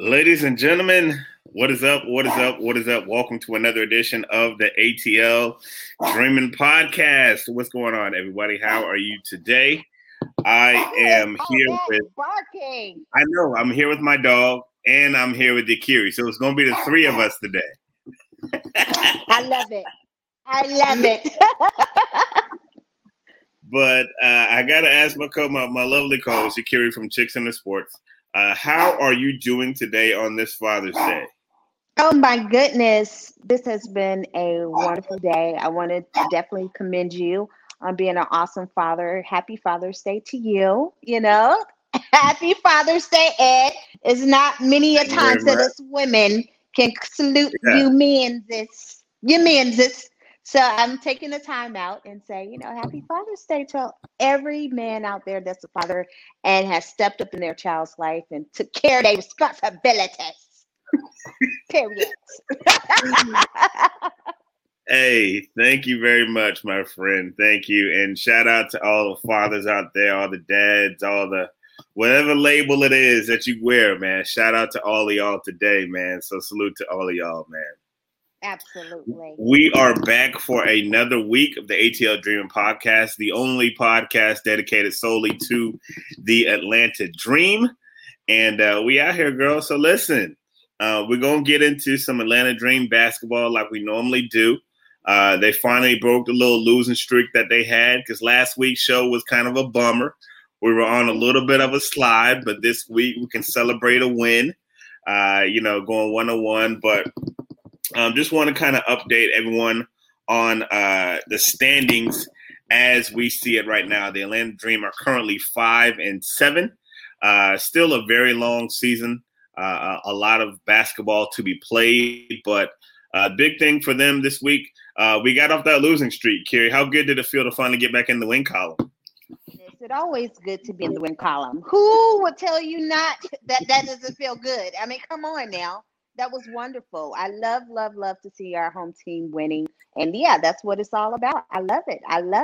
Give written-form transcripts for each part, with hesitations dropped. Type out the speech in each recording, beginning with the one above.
Ladies and gentlemen, what is up? What is up? What is up? Welcome to another edition of the ATL Dreaming Podcast. What's going on, everybody? How are you today? I am here with barking. I know I'm here with my dog, and I'm here with Yakiri. So it's going to be the three of us today. I love it. I love it. But I got to ask my lovely co-host, Yakiri from Chicks in the Sports. How are you doing today on this Father's Day? Oh my goodness. This has been a wonderful day. I want to definitely commend you on being an awesome father. Happy Father's Day to you. Happy Father's Day, Ed. It's not many a times that us women can salute you men's. So I'm taking the time out and say, Happy Father's Day to every man out there that's a father and has stepped up in their child's life and took care of their responsibilities. Period. Hey, thank you very much, my friend. Thank you. And shout out to all the fathers out there, all the dads, all the whatever label it is that you wear, man. Shout out to all of y'all today, man. So salute to all of y'all, man. Absolutely. We are back for another week of the ATL Dreaming Podcast, the only podcast dedicated solely to the Atlanta Dream. And we out here, girl. So listen, we're going to get into some Atlanta Dream basketball like we normally do. They finally broke the little losing streak that they had because last week's show was kind of a bummer. We were on a little bit of a slide, but this week we can celebrate a win, going 1-1. But just want to kind of update everyone on the standings as we see it right now. The Atlanta Dream are currently 5-7. Still a very long season. A lot of basketball to be played, but big thing for them this week. We got off that losing streak, Carrie. How good did it feel to finally get back in the win column? It's always good to be in the win column. Who would tell you not that doesn't feel good? I mean, come on now. That was wonderful. I love to see our home team winning. And yeah, that's what it's all about. I love it.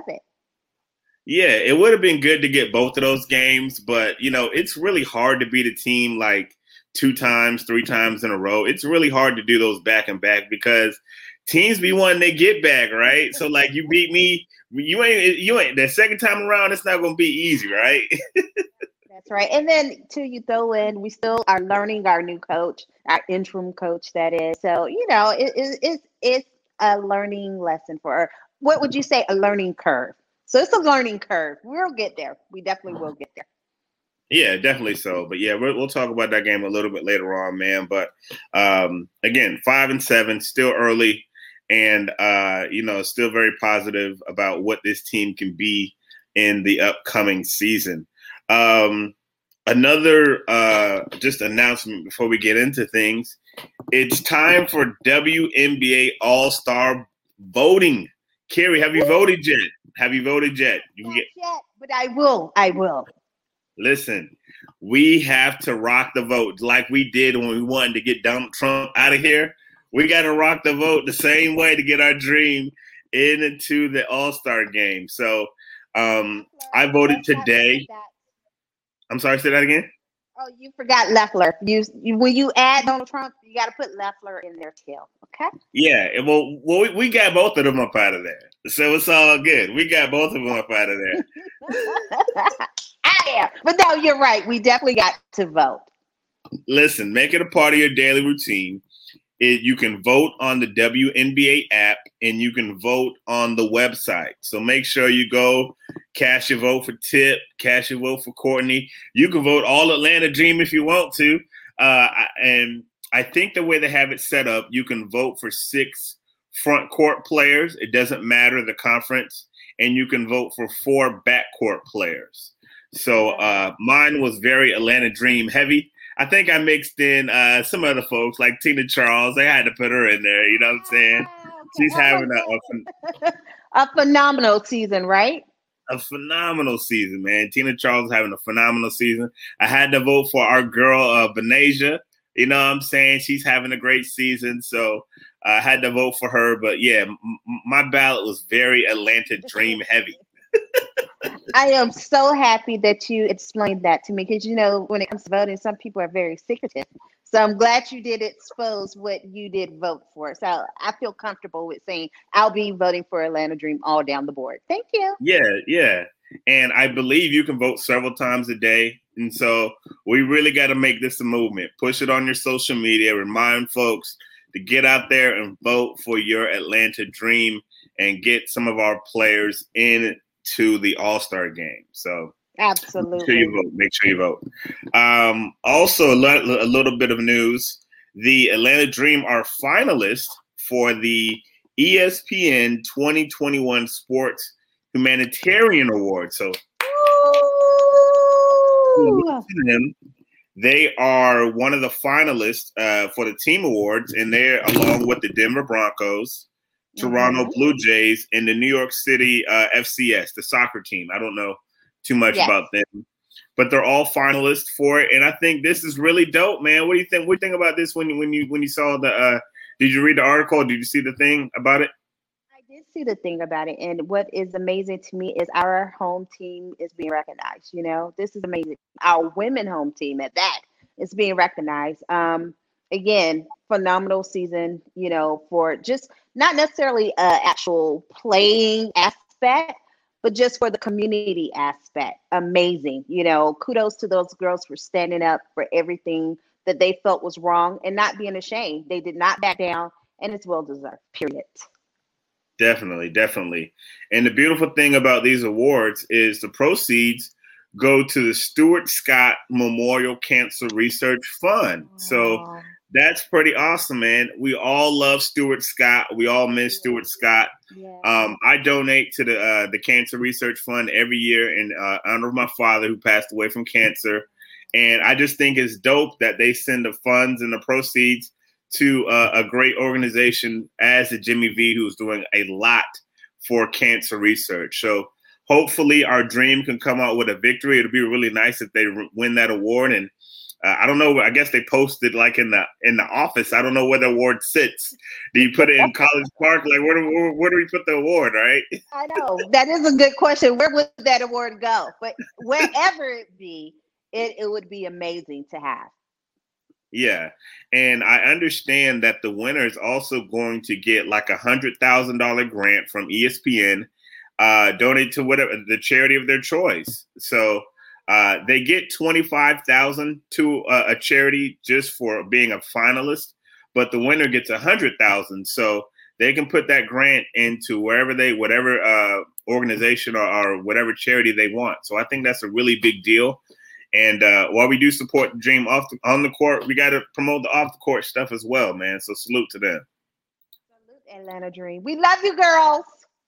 Yeah, it would have been good to get both of those games, but it's really hard to beat a team like 2 times, 3 times in a row. It's really hard to do those back and back because teams be wanting they get back, right? So like you beat me, you ain't the second time around, it's not gonna be easy, right? That's right. And then too, you throw in, we still are learning our new coach, our interim coach, that is. So, it's a learning lesson what would you say, a learning curve. So it's a learning curve. We'll get there. We definitely will get there. Yeah, definitely so. But yeah, we'll talk about that game a little bit later on, man. But again, 5-7, still early, and still very positive about what this team can be in the upcoming season. Another just announcement before we get into things. It's time for WNBA All-Star voting. Carrie, have you voted yet? Not yet, but I will. Listen, we have to rock the vote like we did when we wanted to get Donald Trump out of here. We got to rock the vote the same way to get our dream into the All-Star game. So I voted today. I'm sorry, say that again? Oh, you forgot Leffler. When you add Donald Trump, you got to put Leffler in there too, okay? Yeah, well, we got both of them up out of there. So it's all good. We got both of them up out of there. Yeah, but no, you're right. We definitely got to vote. Listen, make it a part of your daily routine. You can vote on the WNBA app and you can vote on the website. So make sure you go cast your vote for Tip, cast your vote for Courtney. You can vote all Atlanta Dream if you want to. And I think the way they have it set up, you can vote for 6 front court players. It doesn't matter the conference. And you can vote for 4 backcourt players. So mine was very Atlanta Dream heavy. I think I mixed in some other folks like Tina Charles. I had to put her in there. You know what I'm saying? She's having a phenomenal season, right? A phenomenal season, man. Tina Charles is having a phenomenal season. I had to vote for our girl, Benasia. You know what I'm saying? She's having a great season. So I had to vote for her. But yeah, my ballot was very Atlanta Dream heavy. I am so happy that you explained that to me because, when it comes to voting, some people are very secretive. So I'm glad you did expose what you did vote for. So I feel comfortable with saying I'll be voting for Atlanta Dream all down the board. Thank you. Yeah, yeah. And I believe you can vote several times a day. And so we really got to make this a movement. Push it on your social media. Remind folks to get out there and vote for your Atlanta Dream and get some of our players into the All-Star game. So absolutely, make sure you vote. Make sure you vote. Also, a little bit of news. The Atlanta Dream are finalists for the ESPN 2021 Sports Humanitarian Award. So they are one of the finalists for the team awards, and they're along with the Denver Broncos, Toronto Blue Jays, and the New York City FCS, the soccer team. I don't know too much about them, but they're all finalists for it. And I think this is really dope, man. What do you think? What do you think about this when you saw the? Did you read the article? Did you see the thing about it? I did see the thing about it, and what is amazing to me is our home team is being recognized. You know, this is amazing. Our women home team at that is being recognized. Again, phenomenal season. You know, for just not necessarily actual playing aspect, but just for the community aspect. Amazing. You know, kudos to those girls for standing up for everything that they felt was wrong and not being ashamed. They did not back down, and it's well deserved. Period. Definitely, definitely. And the beautiful thing about these awards is the proceeds go to the Stuart Scott Memorial Cancer Research Fund. So that's pretty awesome, man. We all love Stuart Scott. We all miss Stuart Scott. I donate to the Cancer Research Fund every year in honor of my father who passed away from cancer. And I just think it's dope that they send the funds and the proceeds to a great organization as the Jimmy V, who's doing a lot for cancer research. So hopefully our dream can come out with a victory. It'll be really nice if they win that award. And I don't know. I guess they posted like in the office. I don't know where the award sits. Do you put it in College Park? Like where do we put the award? Right? I know that is a good question. Where would that award go? But wherever it be, it would be amazing to have. Yeah. And I understand that the winner is also going to get like $100,000 grant from ESPN, donate to whatever the charity of their choice. So they get $25,000 to a charity just for being a finalist, but the winner gets $100,000. So they can put that grant into whatever organization or whatever charity they want. So I think that's a really big deal. And while we do support the Dream on the court, we got to promote the off the court stuff as well, man. So salute to them. Salute Atlanta Dream. We love you, girls.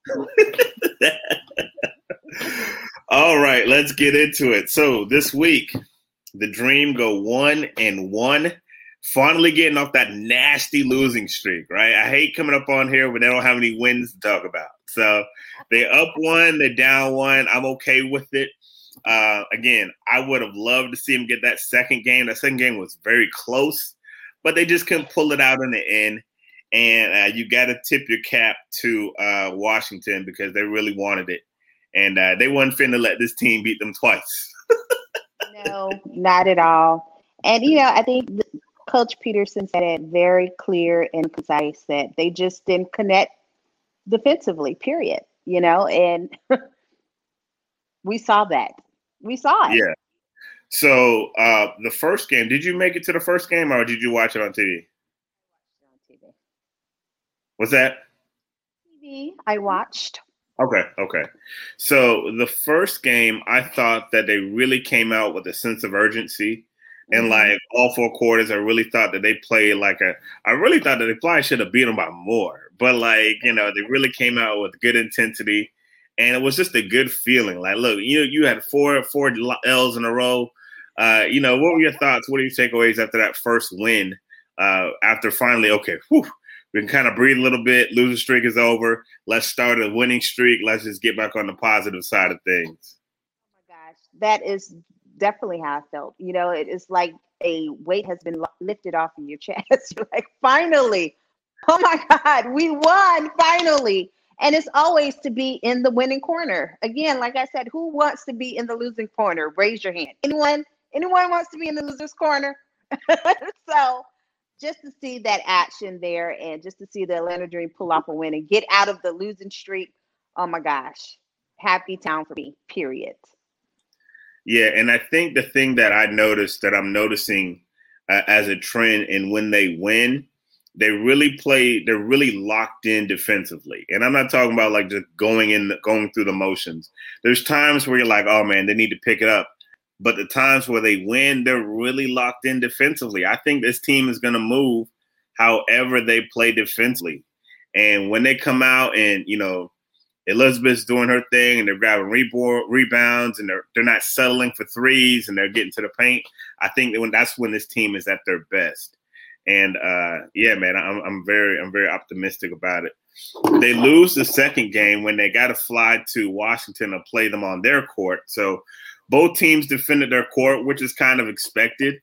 All right, let's get into it. So this week, the Dream go 1-1, finally getting off that nasty losing streak, right? I hate coming up on here when they don't have any wins to talk about. So they up 1, they're down 1. I'm okay with it. Again, I would have loved to see him get that second game. That second game was very close, but they just couldn't pull it out in the end. And you got to tip your cap to Washington because they really wanted it. And they wasn't finna let this team beat them twice. No, not at all. And, you know, I think Coach Peterson said it very clear and concise that they just didn't connect defensively, period. You know, and we saw that. We saw it. Yeah. So the first game, did you make it to the first game or did you watch it on TV? On TV. What's that? TV. I watched. Okay. So the first game, I thought that they really came out with a sense of urgency. And like all 4 quarters, I really thought that they played I really thought that they probably should have beat them by more. But like, you know, they really came out with good intensity. And it was just a good feeling. Like, look, you had four L's in a row. You know, what were your thoughts? What are your takeaways after that first win? After finally, okay, we can kind of breathe a little bit. Losing streak is over. Let's start a winning streak. Let's just get back on the positive side of things. Oh my gosh, that is definitely how I felt. You know, it is like a weight has been lifted off of your chest. You're like, finally, oh my God, we won finally. And it's always to be in the winning corner. Again, like I said, who wants to be in the losing corner? Raise your hand. Anyone wants to be in the loser's corner? So just to see that action there and just to see the Atlanta Dream pull off a win and get out of the losing streak, oh my gosh, happy town for me, period. Yeah, and I think the thing that I'm noticing as a trend, and when they win, they're really locked in defensively. And I'm not talking about like just going through the motions. There's times where you're like, oh man, they need to pick it up. But the times where they win, they're really locked in defensively. I think this team is going to move however they play defensively. And when they come out and, Elizabeth's doing her thing and they're grabbing rebounds and they're not settling for threes and they're getting to the paint, I think that's when this team is at their best. And yeah, man, I'm very optimistic about it. They lose the second game when they got to fly to Washington to play them on their court. So both teams defended their court, which is kind of expected.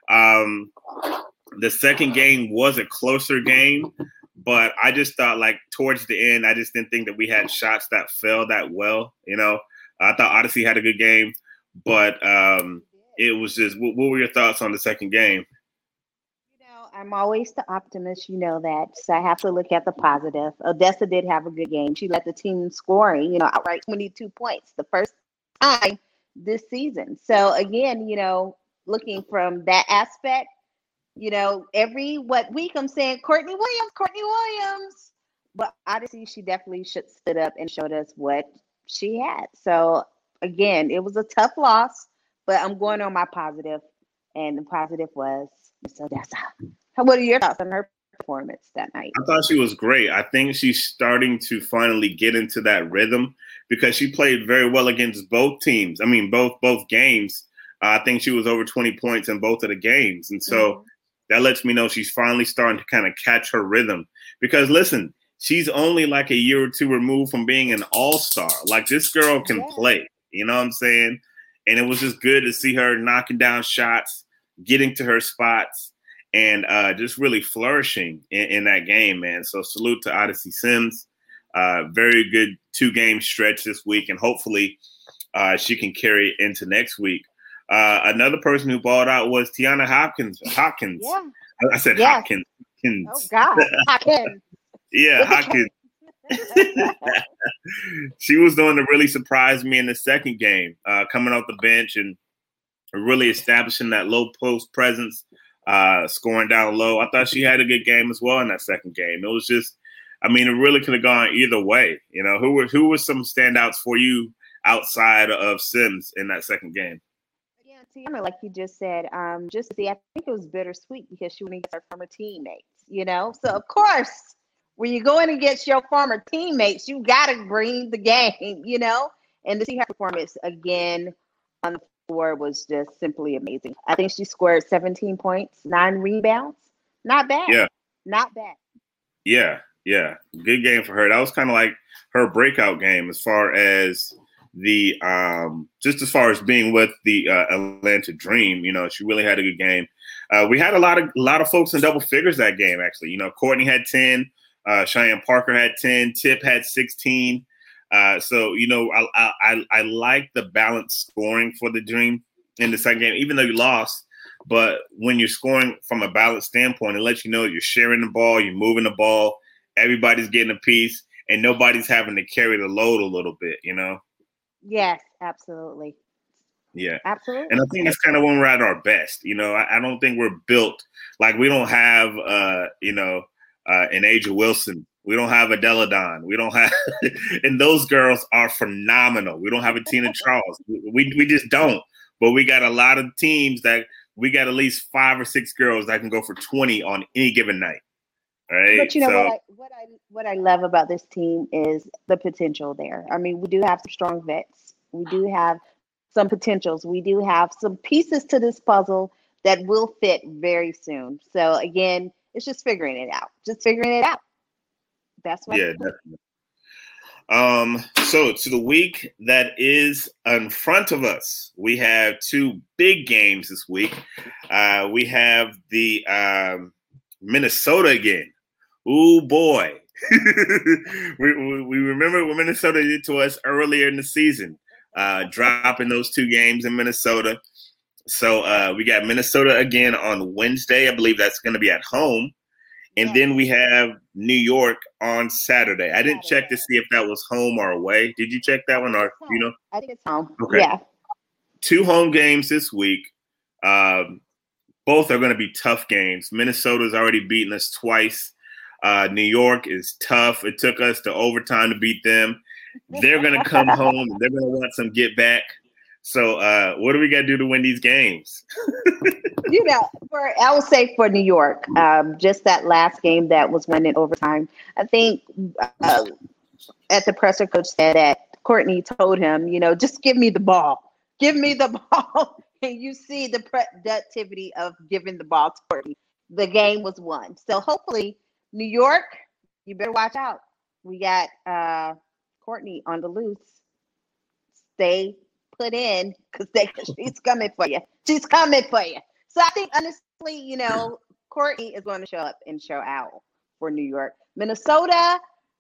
The second game was a closer game, but I just thought like towards the end, I just didn't think that we had shots that fell that well. I thought Odyssey had a good game, but it was just, what were your thoughts on the second game? I'm always the optimist, that. So I have to look at the positive. Odessa did have a good game. She led the team scoring, outright 22 points the first time this season. So again, looking from that aspect, every week I'm saying Courtney Williams. But obviously she definitely stood up and showed us what she had. So again, it was a tough loss, but I'm going on my positive, and the positive was Miss Odessa. What are your thoughts on her performance that night? I thought she was great. I think she's starting to finally get into that rhythm because she played very well against both teams. I mean, both games. I think she was over 20 points in both of the games. And so that lets me know she's finally starting to kind of catch her rhythm. Because, listen, she's only like a year or two removed from being an all-star. Like, this girl can play. You know what I'm saying? And it was just good to see her knocking down shots, getting to her spots, and just really flourishing in that game, man. So salute to Odyssey Sims. Very good 2-game stretch this week, and hopefully she can carry it into next week. Another person who balled out was Tiana Hopkins. Yeah. I said Hopkins. Oh, God. Hopkins. Yeah, Hopkins. She was the one that really surprised me in the second game, coming off the bench and really establishing that low post presence. Scoring down low. I thought she had a good game as well in that second game. It was just, it really could have gone either way. Who were some standouts for you outside of Sims in that second game? Yeah, Tiana, like you just said, I think it was bittersweet because she went against her former teammates, So of course, when you go in against your former teammates, you got to bring the game, and to see her performance again on the floor was just simply amazing. I think she scored 17 points, 9 rebounds. Not bad. Yeah. Not bad. Yeah. Good game for her. That was kind of like her breakout game as far as the just as far as being with the Atlanta Dream. She really had a good game. We had a lot of folks in double figures that game, actually. Courtney had 10, Cheyenne Parker had 10, Tip had 16. So I like the balanced scoring for the Dream in the second game, even though you lost. But when you're scoring from a balanced standpoint, it lets you know you're sharing the ball, you're moving the ball, everybody's getting a piece, and nobody's having to carry the load a little bit. Yes, absolutely. Yeah, absolutely. And I think that's kind of when we're at our best. I don't think we're built like we don't have an Aja Wilson. We don't have a Deladon. We don't have, and those girls are phenomenal. We don't have a Tina Charles. We just don't. But we got a lot of teams that we got at least 5 or 6 girls that can go for 20 on any given night. Right. But what I love about this team is the potential there. We do have some strong vets. We do have some potentials. We do have some pieces to this puzzle that will fit very soon. So again, it's just figuring it out. That's what. Yeah, definitely. So to the week that is in front of us, we have 2 big games this week. We have the Minnesota again. Ooh, boy. we remember what Minnesota did to us earlier in the season, dropping those 2 games in Minnesota. So we got Minnesota again on Wednesday. I believe that's going to be at home. And then we have New York on Saturday. I didn't check to see if that was home or away. Did you check that one? Or you know? I think it's home. Okay. Yeah. 2 home games this week. Both are going to be tough games. Minnesota's already beaten us twice. New York is tough. It took us to overtime to beat them. They're going to come home. They're going to want some get back. So what do we got to do to win these games? I would say for New York, just that last game that was won in overtime. I think at the presser, coach said that Courtney told him, just give me the ball. Give me the ball. And you see the productivity of giving the ball to Courtney. The game was won. So hopefully, New York, you better watch out. We got Courtney on the loose. Stay put in because she's coming for you. She's coming for you. So I think, honestly, Courtney is going to show up and show out for New York. Minnesota,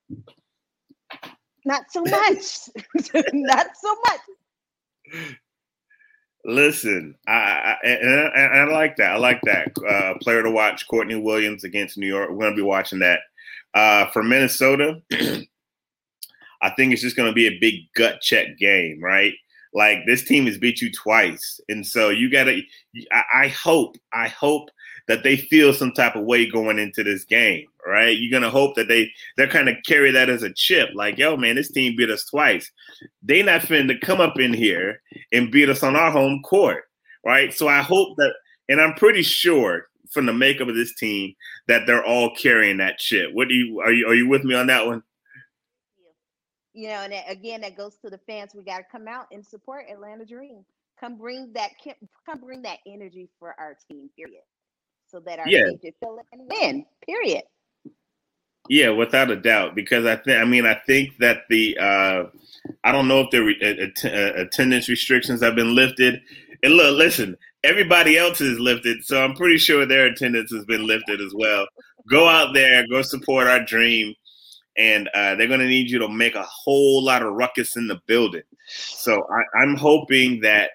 not so much. Not so much. Listen, I like that. I like that. Player to watch, Courtney Williams against New York. We're going to be watching that. For Minnesota, I think it's just going to be a big gut check game, right? Like, this team has beat you twice. And so you got to – I hope that they feel some type of way going into this game, right? You're going to hope that they're kind of carry that as a chip. Like, yo, man, this team beat us twice. They not finna come up in here and beat us on our home court, right? So I hope that – and I'm pretty sure from the makeup of this team that they're all carrying that chip. Are you with me on that one? And again, that goes to the fans. We got to come out and support Atlanta Dream. Come bring that energy for our team, period. So that our team can feel it and win, period. Yeah, without a doubt. Because I think that the I don't know if the attendance restrictions have been lifted. And look, listen, everybody else is lifted, so I'm pretty sure their attendance has been lifted as well. Go out there, go support our dream. And they're going to need you to make a whole lot of ruckus in the building. So I'm hoping that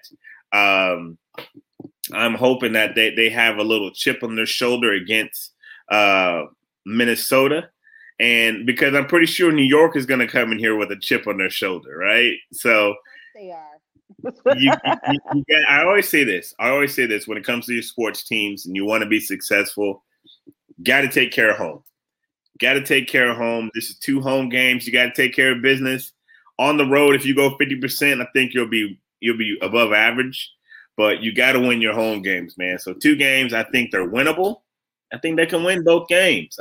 they have a little chip on their shoulder against Minnesota, and because I'm pretty sure New York is going to come in here with a chip on their shoulder, right? So they are. I always say this when it comes to your sports teams, and you want to be successful, got to take care of home. Got to take care of home. This is 2 home games. You got to take care of business. On the road, if you go 50%, I think you'll be above average. But you got to win your home games, man. So 2 games, I think they're winnable. I think they can win both games.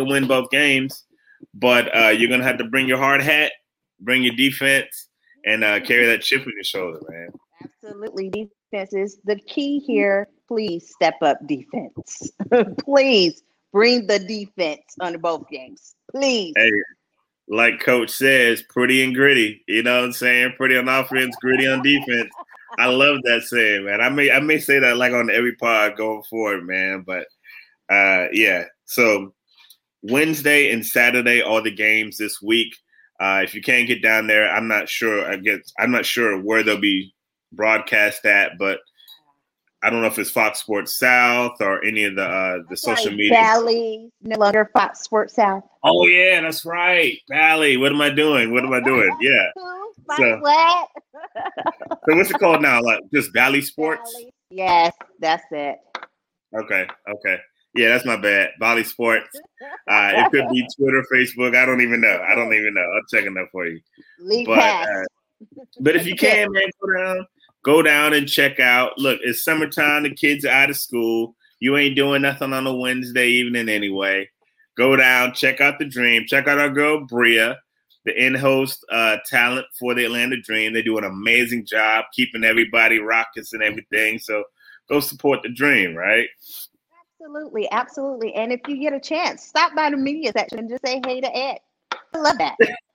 But you're gonna have to bring your hard hat, bring your defense, and carry that chip on your shoulder, man. Absolutely, defense is the key here. Please step up defense. Please. Bring the defense on both games, please. Hey, like Coach says, pretty and gritty. You know what I'm saying? Pretty on offense, gritty on defense. I love that saying, man. I may say that like on every pod going forward, man. But yeah. So Wednesday and Saturday, all the games this week. If you can't get down there, I'm not sure. I'm not sure where they'll be broadcast at, but I don't know if it's Fox Sports South or any of the social media. Bally, no longer Fox Sports South. Oh yeah, that's right, Bally. What am I doing? Yeah. So what's it called now? Like just Bally Sports? Bally. Yes, that's it. Okay. Yeah, that's my bad. Bally Sports. It could be Twitter, Facebook. I don't even know. I'm checking that for you. But if you can, man, go down and check out. Look, it's summertime. The kids are out of school. You ain't doing nothing on a Wednesday evening anyway. Go down, check out the Dream. Check out our girl, Bria, the in-host talent for the Atlanta Dream. They do an amazing job keeping everybody raucous and everything. So go support the Dream, right? Absolutely. And if you get a chance, stop by the media section and just say hey to Ed. I love that.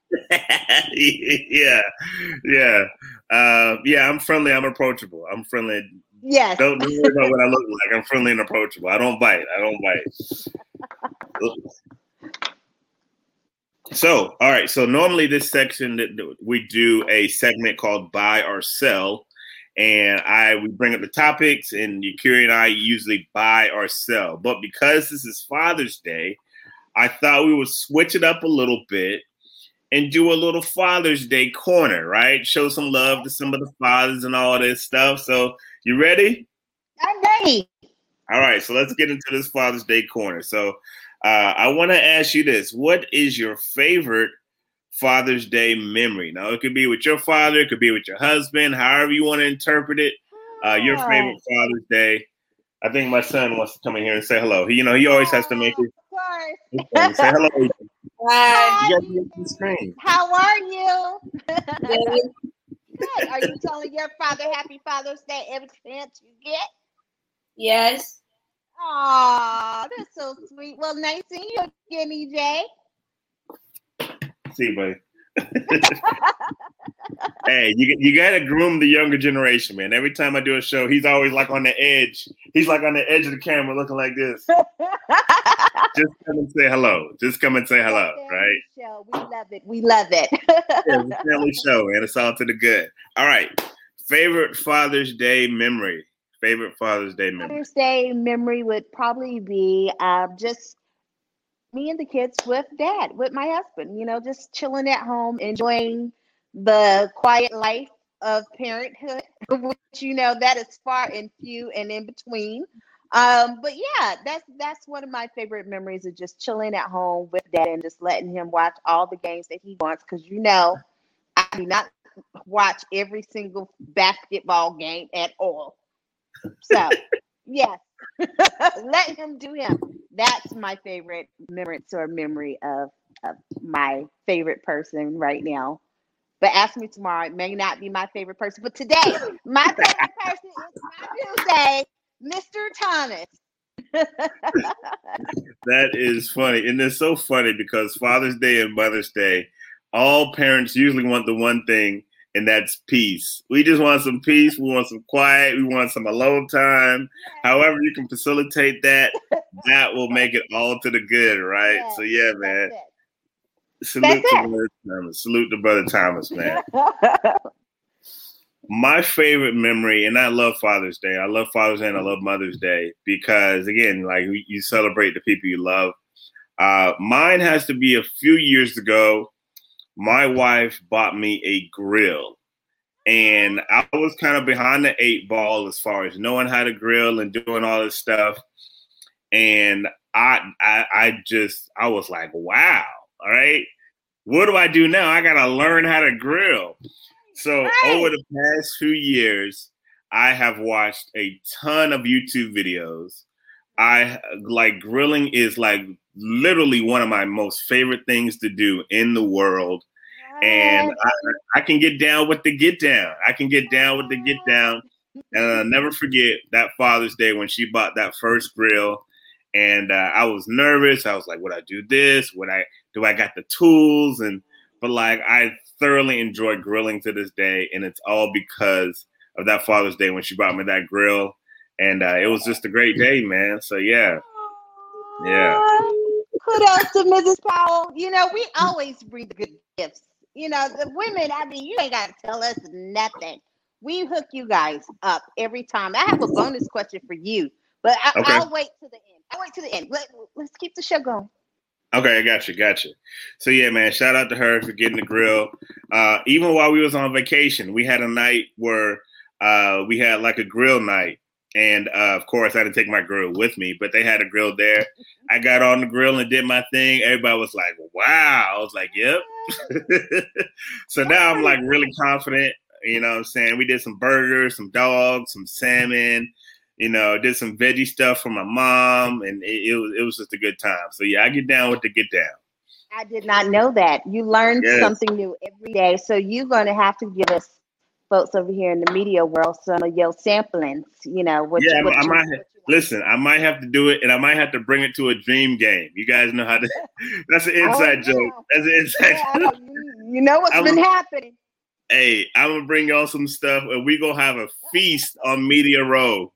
Yeah, I'm friendly. I'm approachable. I'm friendly. Yes. Don't worry about what I look like. I'm friendly and approachable. I don't bite. So, all right. So normally this section that we do a segment called Buy or Sell. and we bring up the topics, and Yakuri and I usually buy or sell. But because this is Father's Day, I thought we would switch it up a little bit and do a little Father's Day corner, right? Show some love to some of the fathers and all this stuff. So you ready? I'm ready. All right, so let's get into this Father's Day corner. So I want to ask you this. What is your favorite Father's Day memory? Now, it could be with your father. It could be with your husband, however you want to interpret it. Your favorite Father's Day. I think my son wants to come in here and say hello. He always has to make it. Say hello. Hi. You got to get the screen. How are you? Good. Are you telling your father Happy Father's Day every chance you get? Yes. Aw, that's so sweet. Well, nice seeing you again, EJ. See you, buddy. Hey, you got to groom the younger generation, man. Every time I do a show, he's always like on the edge. He's like on the edge of the camera looking like this. Just come and say hello. Just come and say hello, right? Show. We love it. We love it. Yeah, it's a family show, man. It's all to the good. All right. Favorite Father's Day memory. Father's Day memory would probably be just me and the kids with Dad, with my husband, just chilling at home, enjoying the quiet life of parenthood, which, that is far and few and in between. But yeah, that's one of my favorite memories of just chilling at home with Dad and just letting him watch all the games that he wants. Because, I do not watch every single basketball game at all. So, yes, let him do him. That's my favorite memory of my favorite person right now. But ask me tomorrow, it may not be my favorite person. But today, my favorite person is my Tuesday, Mr. Thomas. That is funny. And it's so funny because Father's Day and Mother's Day, all parents usually want the one thing, and that's peace. We just want some peace. We want some quiet. We want some alone time. However you can facilitate that, that will make it all to the good, right? So, yeah, man. Salute to Brother Thomas. Salute to Brother Thomas, man. My favorite memory, and I love Father's Day. I love Father's Day and I love Mother's Day because, again, like you celebrate the people you love. Mine has to be a few years ago. My wife bought me a grill, and I was kind of behind the 8 ball as far as knowing how to grill and doing all this stuff. And I was like, wow, all right, what do I do now? I got to learn how to grill. So over the past few years, I have watched a ton of YouTube videos. Grilling is like literally one of my most favorite things to do in the world. And I can get down with the get down. And I'll never forget that Father's Day when she bought that first grill. And I was nervous. I was like, would I do this? Do I got the tools? But I thoroughly enjoy grilling to this day. And it's all because of that Father's Day when she bought me that grill. And it was just a great day, man. So, yeah. Yeah. Kudos to Mrs. Powell. We always bring the good gifts. The women, you ain't got to tell us nothing. We hook you guys up every time. I have a bonus question for you, but I'll wait to the end. Let's keep the show going. Okay, I got you. So, yeah, man, shout out to her for getting the grill. Even while we was on vacation, we had a night where we had like a grill night. And, of course, I didn't take my grill with me, but they had a grill there. I got on the grill and did my thing. Everybody was like, wow. I was like, yep. So now I'm like really confident. You know what I'm saying? We did some burgers, some dogs, some salmon, did some veggie stuff for my mom. And it was just a good time. So, yeah, I get down with the get down. I did not know that. You learn something new every day. So you're going to have to give us folks over here in the media world some of your samplings, Listen, I might have to do it, and I might have to bring it to a dream game. You guys know how to. That's an inside joke. That's an inside joke. You know what's been happening. Hey, I'm gonna bring y'all some stuff, and we gonna have a feast on Media Row.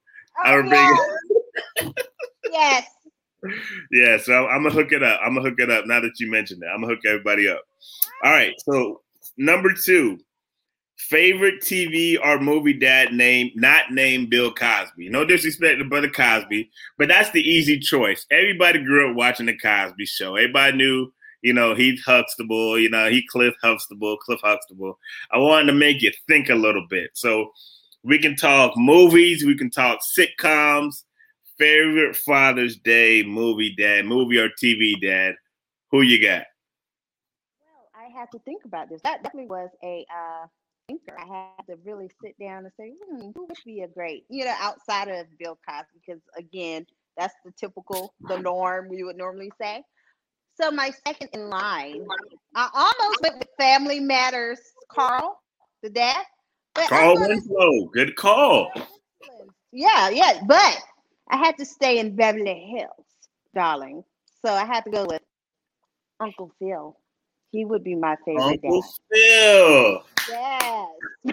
Yes. Yeah, so I'm gonna hook it up. Now that you mentioned that, I'm gonna hook everybody up. All right. So number 2, Favorite TV or movie dad not named Bill Cosby. No disrespect to Brother Cosby, but that's the easy choice. Everybody grew up watching the Cosby Show. Everybody knew, Heath Huxtable, Cliff Huxtable. I wanted to make you think a little bit. So we can talk movies, we can talk sitcoms, favorite Father's Day movie or TV dad. Who you got? Well, I had to think about this. That definitely was a thinker. I had to really sit down and say, who would be a great, outside of Bill Cosby, because again, that's the norm we would normally say. So my second in line, I almost went with Family Matters, Carl, the dad. But Carl Winslow, good call. Yeah, but I had to stay in Beverly Hills, darling. So I had to go with Uncle Phil. He would be my favorite Uncle dad. Phil. Yes.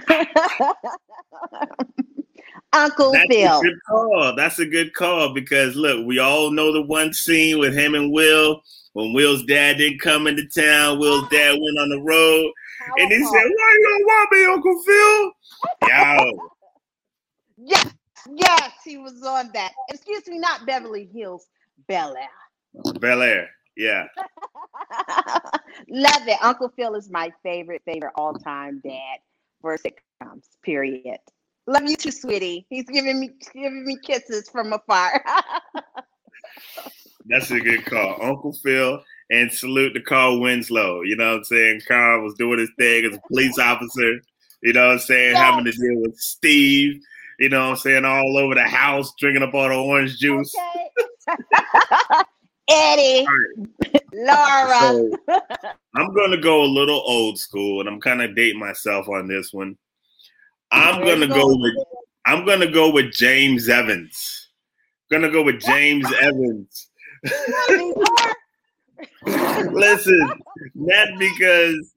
Uncle Phil. That's a good call because look, we all know the one scene with him and Will when Will's dad didn't come into town. Will's dad went on the road and he said, "Why you don't want me, Uncle Phil?" Yo. Yes, he was on that. Excuse me, not Beverly Hills, Bel Air. Bel Air, yeah. Love it. Uncle Phil is my favorite all-time dad for sitcoms, period. Love you too, sweetie. He's giving me kisses from afar. That's a good call. Uncle Phil, and salute to Carl Winslow. You know what I'm saying? Carl was doing his thing as a police officer, you know what I'm saying? Yes. Having to deal with Steve, you know what I'm saying, all over the house, drinking up all the orange juice. Okay. Eddie, right. Laura. So, I'm going to go a little old school, and I'm kind of dating myself on this one. I'm going to go with James Evans. I'm going to go with James Evans. Listen, not because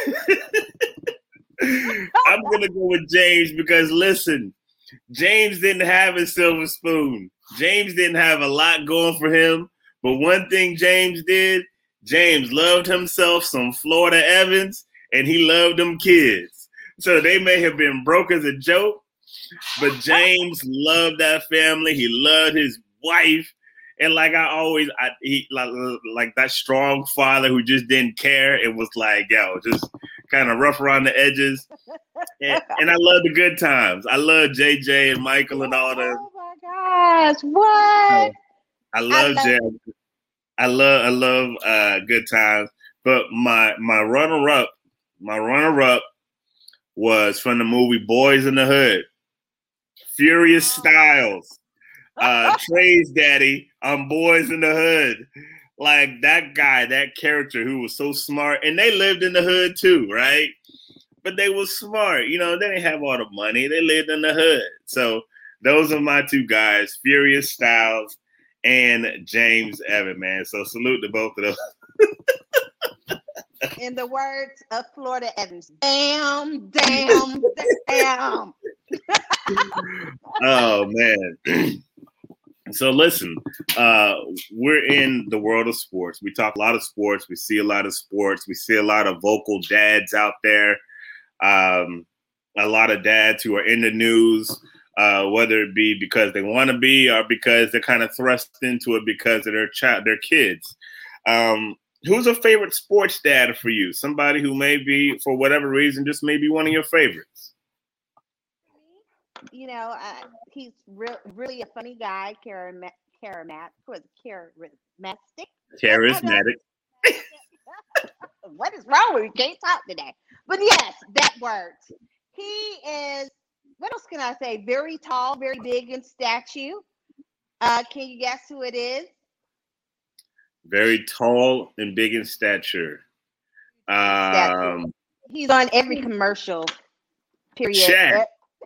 I'm going to go with James because, listen, James didn't have a silver spoon. James didn't have a lot going for him. But one thing James did, James loved himself some Florida Evans, and he loved them kids. So they may have been broke as a joke, but James loved that family. He loved his wife. And like he like that strong father who just didn't care and was like, yo, just kind of rough around the edges. And I love the good times. I love JJ and Michael and all them. Oh my gosh, what? I love James. I love good times. But my runner up was from the movie Boys in the Hood. Furious Styles. Trey's daddy on Boys in the Hood. Like that guy, that character who was so smart. And they lived in the hood too, right? But they were smart. You know, they didn't have all the money. They lived in the hood. So those are my two guys, Furious Styles and James Evans, man. So salute to both of them. In the words of Florida Evans, damn. Oh, man. So listen, we're in the world of sports. We talk a lot of sports. We see a lot of sports. We see a lot of vocal dads out there. A lot of dads who are in the news, whether it be because they want to be or because they're kind of thrust into it because of their kids. Who's a favorite sports dad for you? Somebody who may be, for whatever reason, just maybe one of your favorites. You know, he's really a funny guy, charismatic. What is wrong with you? Can't talk today. But yes, that works. He is, what else can I say? Very tall, very big in stature. Can you guess who it is? Very tall and big in stature. He's on every commercial. Period. Shaq.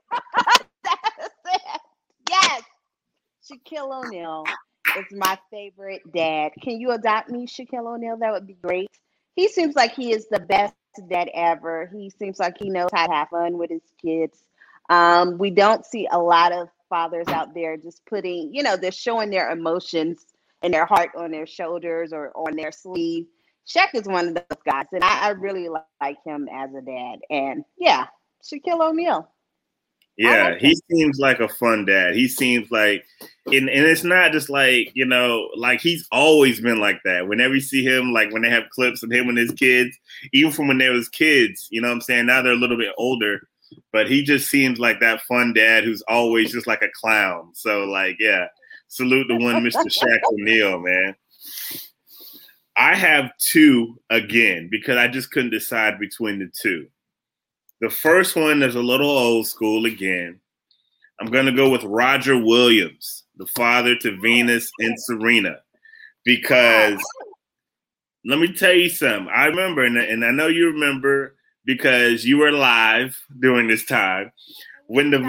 Yes. Shaquille O'Neal is my favorite dad. Can you adopt me, Shaquille O'Neal? That would be great. He seems like he is the best dad ever. He seems like he knows how to have fun with his kids. We don't see a lot of fathers out there just putting, they're showing their emotions and their heart on their shoulders or on their sleeve. Shaq is one of those guys, and I really like him as a dad. And yeah, Shaquille O'Neal. Yeah, he seems like a fun dad. He seems like, and it's not just like, like he's always been like that. Whenever you see him, like when they have clips of him and his kids, even from when they was kids, you know what I'm saying? Now they're a little bit older, but he just seems like that fun dad who's always just like a clown. So like, yeah, salute to one Mr. Shaq O'Neal, man. I have two again because I just couldn't decide between the two. The first one is a little old school again. I'm going to go with Roger Williams, the father to Venus and Serena, because let me tell you something. I remember, and I know you remember because you were alive during this time when the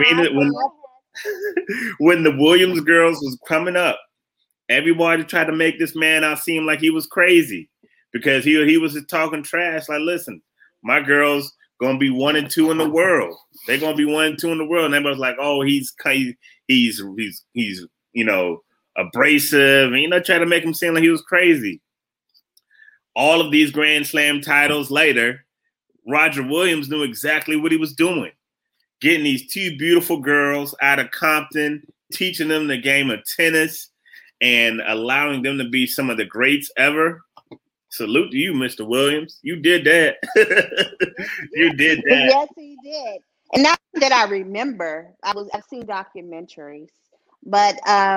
when the Williams girls was coming up. Everybody tried to make this man out seem like he was crazy because he was just talking trash. Like, listen, my girls gonna be 1 and 2 in the world. They're gonna be 1 and 2 in the world. And everybody's like, oh, he's abrasive, and try to make him seem like he was crazy. All of these Grand Slam titles later, Roger Williams knew exactly what he was doing. Getting these two beautiful girls out of Compton, teaching them the game of tennis, and allowing them to be some of the greats ever. Salute to you, Mr. Williams. You did that. You did that. Yes, he did. And now that I remember, I've seen documentaries, but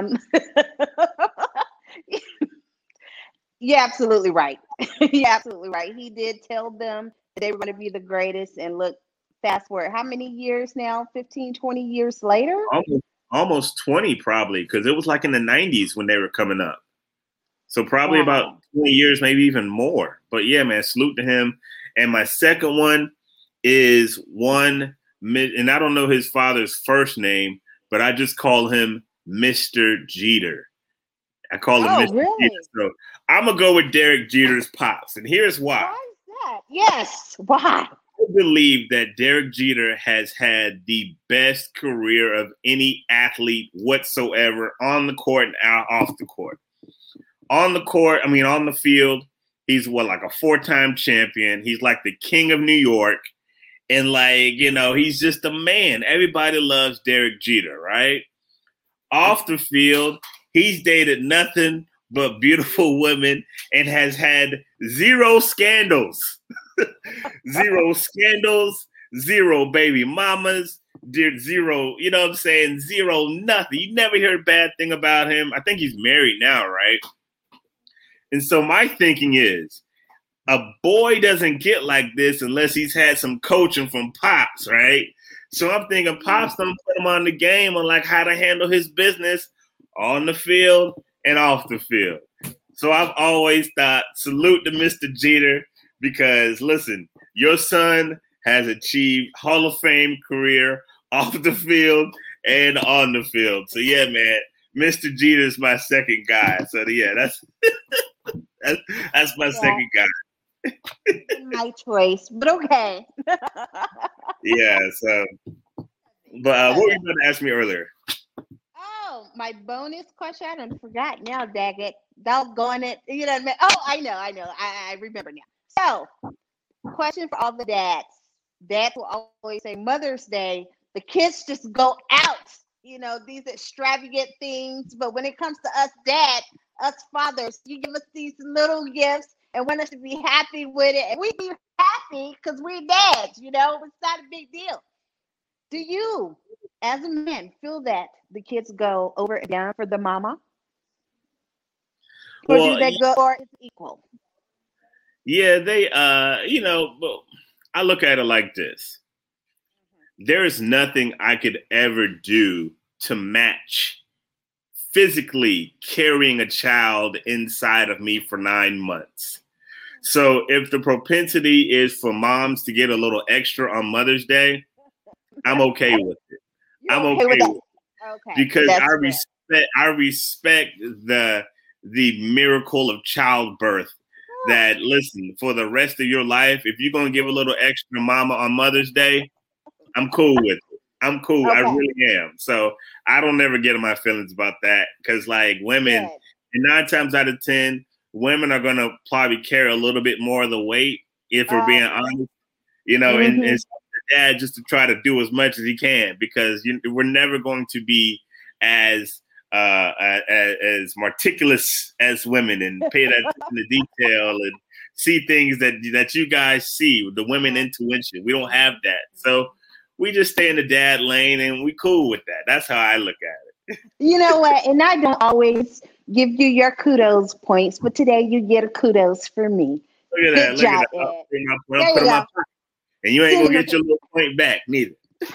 you're absolutely right. You're absolutely right. He did tell them that they were going to be the greatest, and look, fast forward, how many years now? 15, 20 years later? Almost 20 probably, because it was like in the 90s when they were coming up. So probably about 20 years, maybe even more. But yeah, man, salute to him. And my second one is one, and I don't know his father's first name, but I just call him Mr. Jeter. I call him Mr. Really? Jeter. So I'm going to go with Derek Jeter's pops. And here's why. Why is that? Yes. Why? I believe that Derek Jeter has had the best career of any athlete whatsoever on the court and off the court. On the court, on the field, he's like a 4-time champion. He's like the king of New York. And he's just a man. Everybody loves Derek Jeter, right? Off the field, he's dated nothing but beautiful women and has had 0 scandals. 0 scandals, 0 baby mamas, 0, you know what I'm saying? 0 nothing. You never hear a bad thing about him. I think he's married now, right? And so my thinking is, a boy doesn't get like this unless he's had some coaching from Pops, right? So I'm thinking Pops don't put him on the game on like how to handle his business on the field and off the field. So I've always thought, salute to Mr. Jeter, because listen, your son has achieved Hall of Fame career off the field and on the field. So yeah, man, Mr. Jeter is my second guy. So yeah, that's my second guy. My choice, but okay. Yeah. So, but what were you going to ask me earlier? Oh, my bonus question. I done forgot now. Dag it, doggone it. You know what I mean? Oh, I know. I remember now. So, question for all the dads. Dads will always say Mother's Day, the kids just go out, these extravagant things. But when it comes to us us fathers, you give us these little gifts and want us to be happy with it. And we be happy because we're dads, it's not a big deal. Do you, as a man, feel that the kids go over and down for the mama? Or do they go, or it's equal? Yeah, they, I look at it like this. There is nothing I could ever do to match physically carrying a child inside of me for 9 months. So if the propensity is for moms to get a little extra on Mother's Day, I'm okay with it. I'm okay with it. Okay. Because I respect the miracle of childbirth. That, listen, for the rest of your life, if you're going to give a little extra mama on Mother's Day, I'm cool with it. I'm cool. Okay. I really am. So I don't ever get in my feelings about that, because women, and 9 times out of 10, women are going to probably carry a little bit more of the weight, if we're being honest, and dad just to try to do as much as he can, because we're never going to be as meticulous as women and pay that attention to detail and see things that you guys see, the women intuition. We don't have that. So we just stay in the dad lane and we cool with that. That's how I look at it. You know what? And I don't always give you your kudos points, but today you get a kudos for me. Look at that. Good job, Ed. Ed. Put my pocket. And you ain't gonna get your little point back neither.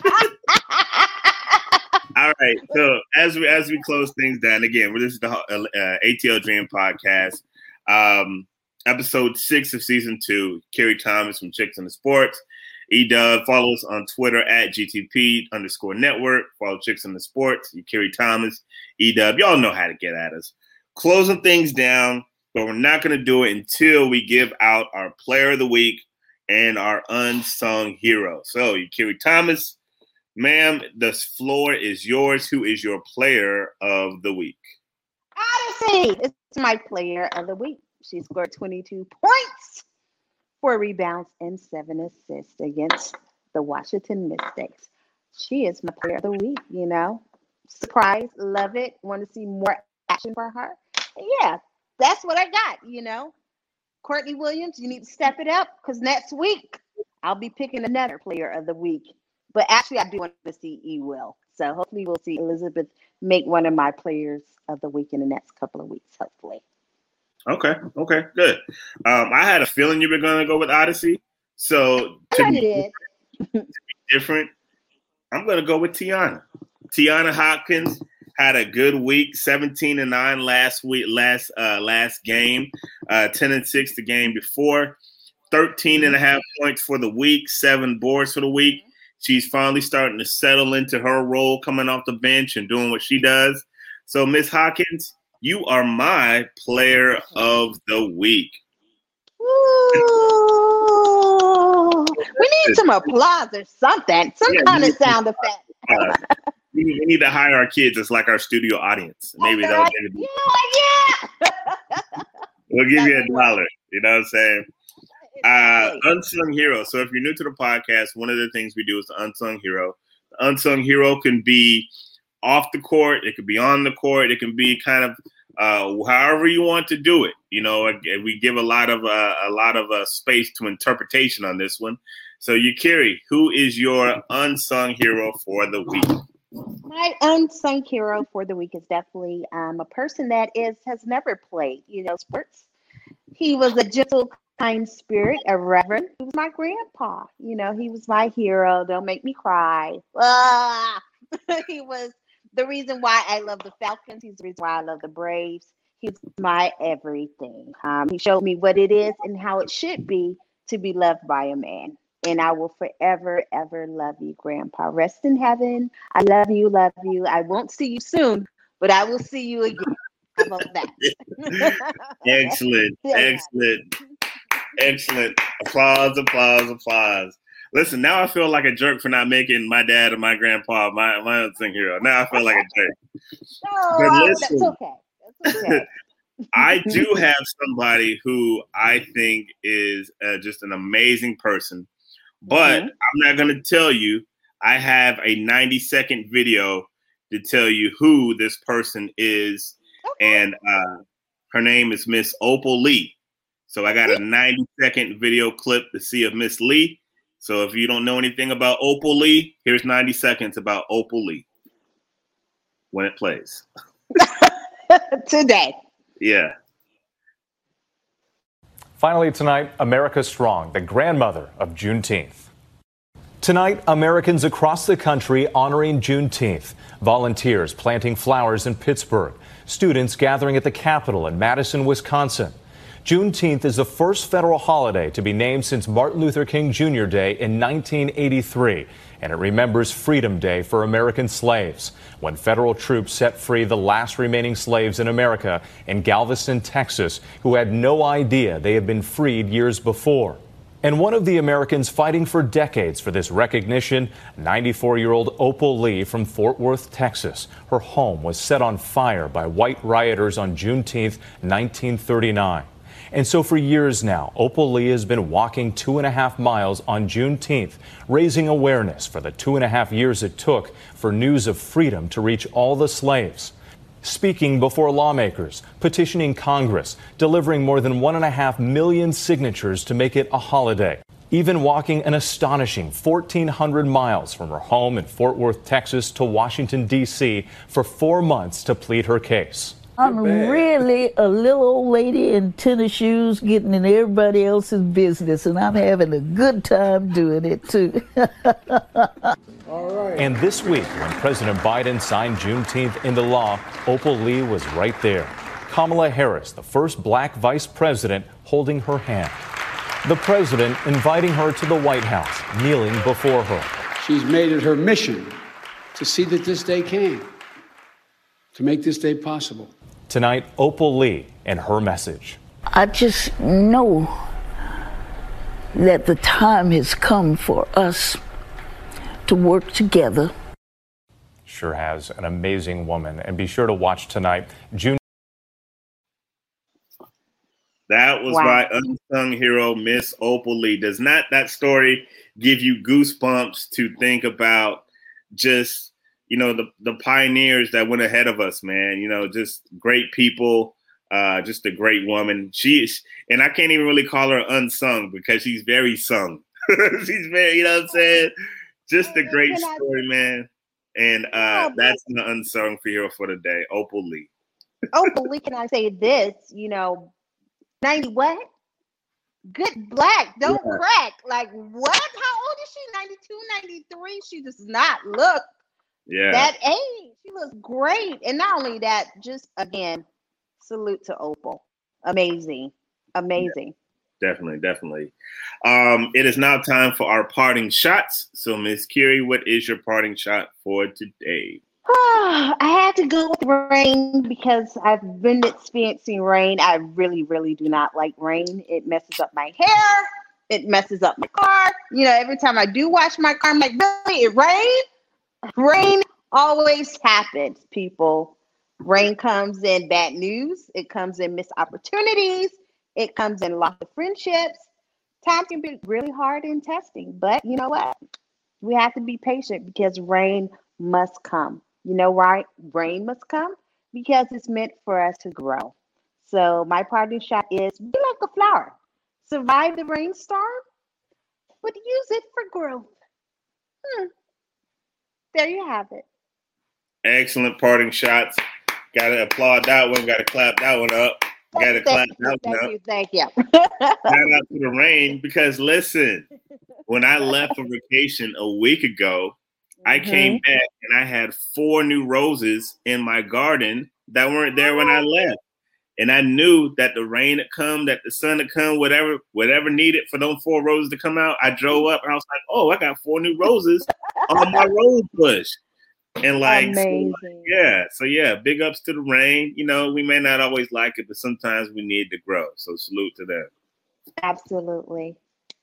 All right. So as we close things down, again, this is the ATL Dream Podcast, episode 6 of season 2. Kerry Thomas from Chicks in the Sports. E-Dub, follow us on Twitter at GTP_network. Follow Chicks in the Sports. Kerry Thomas, E-Dub. Y'all know how to get at us. Closing things down, but we're not going to do it until we give out our Player of the Week and our Unsung Hero. So, Kerry Thomas, ma'am, the floor is yours. Who is your Player of the Week? Odyssey is my Player of the Week. She scored 22 points, 4 rebounds, and 7 assists against the Washington Mystics. She is my Player of the Week, you know. Surprise, love it. Want to see more action for her. And yeah, that's what I got, you know. Courtney Williams, you need to step it up, because next week I'll be picking another Player of the Week. But actually, I do want to see E-Will. So hopefully we'll see Elizabeth make one of my Players of the Week in the next couple of weeks, hopefully. Okay, good. I had a feeling you were going to go with Odyssey. So to be different, I'm going to go with Tiana. Tiana Hopkins had a good week, 17-9 last game, 10-6 the game before, 13.5 points for the week, 7 boards for the week. She's finally starting to settle into her role coming off the bench and doing what she does. So, Miss Hopkins, you are my Player of the Week. Ooh, we need some applause or something, kind of sound effect. We need to hire our kids as like our studio audience. Maybe they'll get it. Yeah. We'll give you $1. You know what I'm saying? Unsung hero. So if you're new to the podcast, one of the things we do is the unsung hero. The unsung hero can be off the court. It could be on the court. It can be kind of however you want to do it. You know, we give a lot of space to interpretation on this one. So, Kerry, who is your unsung hero for the week? My unsung hero for the week is definitely a person that has never played, sports. He was a gentle, kind spirit, a reverend. He was my grandpa. He was my hero. Don't make me cry. He was the reason why I love the Falcons. He's the reason why I love the Braves. He's my everything. He showed me what it is and how it should be to be loved by a man. And I will forever, ever love you, Grandpa. Rest in heaven. I love you, love you. I won't see you soon, but I will see you again. How about that? Excellent. Applause. Listen, now I feel like a jerk for not making my dad and my grandpa my unsung hero. Now I feel like a jerk. No, that's okay. I do have somebody who I think is just an amazing person, but I'm not going to tell you. I have a 90-second video to tell you who this person is, and her name is Miss Opal Lee. So I got a 90-second video clip to see of Miss Lee. So if you don't know anything about Opal Lee, here's 90 seconds about Opal Lee when it plays. Today. Yeah. Finally tonight, America Strong, the grandmother of Juneteenth. Tonight, Americans across the country honoring Juneteenth. Volunteers planting flowers in Pittsburgh. Students gathering at the Capitol in Madison, Wisconsin. Juneteenth is the first federal holiday to be named since Martin Luther King Jr. Day in 1983, and it remembers Freedom Day for American slaves, when federal troops set free the last remaining slaves in America in Galveston, Texas, who had no idea they had been freed years before. And one of the Americans fighting for decades for this recognition, 94-year-old Opal Lee from Fort Worth, Texas. Her home was set on fire by white rioters on Juneteenth, 1939. And so for years now, Opal Lee has been walking 2.5 miles on Juneteenth, raising awareness for the 2.5 years it took for news of freedom to reach all the slaves. Speaking before lawmakers, petitioning Congress, delivering more than 1.5 million signatures to make it a holiday. Even walking an astonishing 1,400 miles from her home in Fort Worth, Texas to Washington, D.C. for 4 months to plead her case. I'm really a little old lady in tennis shoes getting in everybody else's business, and I'm having a good time doing it, too. All right. And this week, when President Biden signed Juneteenth into law, Opal Lee was right there. Kamala Harris, the first black vice president, holding her hand. The president inviting her to the White House, kneeling before her. She's made it her mission to see that this day came, to make this day possible. Tonight, Opal Lee and her message. I just know that the time has come for us to work together. Sure has. An amazing woman. And be sure to watch tonight. June. That was my unsung hero, Miss Opal Lee. Does not that story give you goosebumps to think about just, you know, the pioneers that went ahead of us, man? You know, just great people, just a great woman. She is, and I can't even really call her unsung because she's very sung. She's very, you know what I'm saying? Just a great story, man. And that's the unsung hero for the day, Opal Lee. Opal Lee, can I say this? You know, 90 what? Good black, don't crack. Like what? How old is she? 92, 93? She does not look that age. She looks great. And not only that, just again, salute to Opal. Amazing. Amazing. Yeah, definitely. It is now time for our parting shots. So Miss Kiri, what is your parting shot for today? I had to go with rain because I've been experiencing rain. I really, really do not like rain. It messes up my hair. It messes up my car. You know, every time I do wash my car, I'm like, really? It rained? Rain always happens, people. Rain comes in bad news. It comes in missed opportunities. It comes in loss of friendships. Times can be really hard in testing. But you know what? We have to be patient because rain must come. You know why rain must come? Because it's meant for us to grow. So my parting shot is be like a flower. Survive the rainstorm, but use it for growth. There you have it. Excellent parting shots. Got to applaud that one. Got to clap that one up. Got to clap that one up. Thank you. Shout out to the rain because listen, when I left for vacation a week ago, I came back and I had 4 new roses in my garden that weren't there when I left. And I knew that the rain had come, that the sun had come, whatever needed for those 4 roses to come out. I drove up and I was like, oh, I got 4 new roses on my rose bush. And like, so big ups to the rain. You know, we may not always like it, but sometimes we need to grow. So salute to them. Absolutely.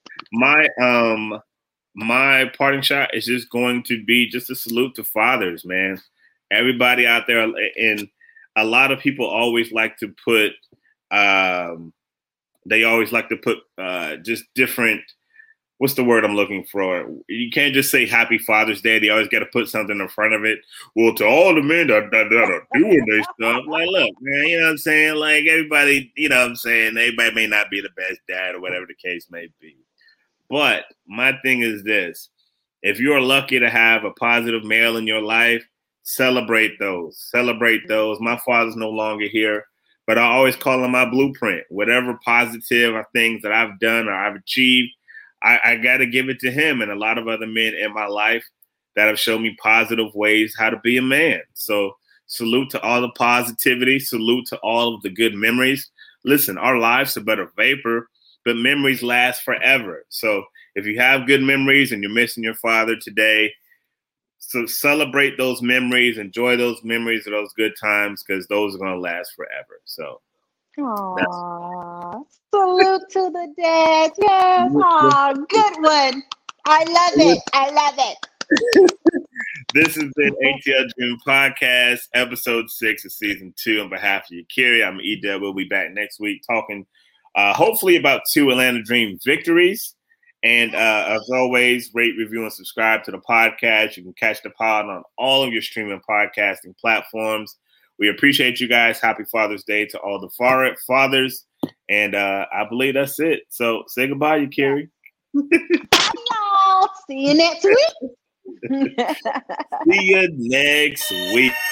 My parting shot is just going to be just a salute to fathers, man. Everybody out there, and a lot of people always like to put, just different, what's the word I'm looking for? You can't just say Happy Father's Day. They always got to put something in front of it. Well, to all the men that are doing this stuff, like, look, man, you know what I'm saying? Like, everybody, you know what I'm saying? Everybody may not be the best dad or whatever the case may be. But my thing is this. If you're lucky to have a positive male in your life, celebrate those. My father's no longer here, but I always call him my blueprint. Whatever positive or things that I've done or I've achieved, I got to give it to him and a lot of other men in my life that have shown me positive ways how to be a man. So salute to all the positivity. Salute to all of the good memories. Listen, our lives are but a vapor, but memories last forever. So if you have good memories and you're missing your father today, so celebrate those memories, enjoy those memories of those good times because those are going to last forever. So, salute to the dad. Yes, good one. I love it. This has been ATL Dream Podcast, episode 6 of season 2. On behalf of Yakiri, I'm E-Dub. We'll be back next week talking hopefully about 2 Atlanta Dream victories. And as always, rate, review, and subscribe to the podcast. You can catch the pod on all of your streaming podcasting platforms. We appreciate you guys. Happy Father's Day to all the fathers. And I believe that's it. So say goodbye, Yakiri. Y'all. See you next week. See you next week.